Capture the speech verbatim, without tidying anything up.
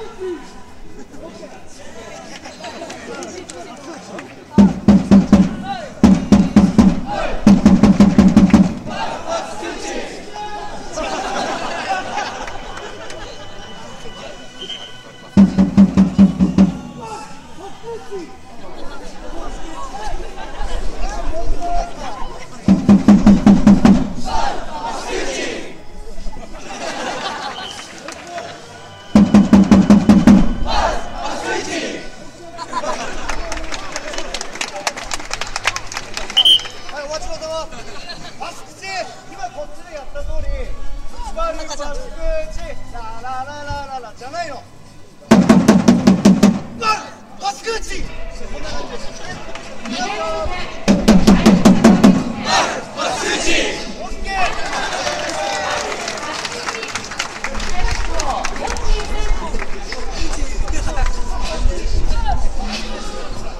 パス口、今こっちでやった通り、スパルパス口、ララララララじゃないの。パス口。こんな感じです。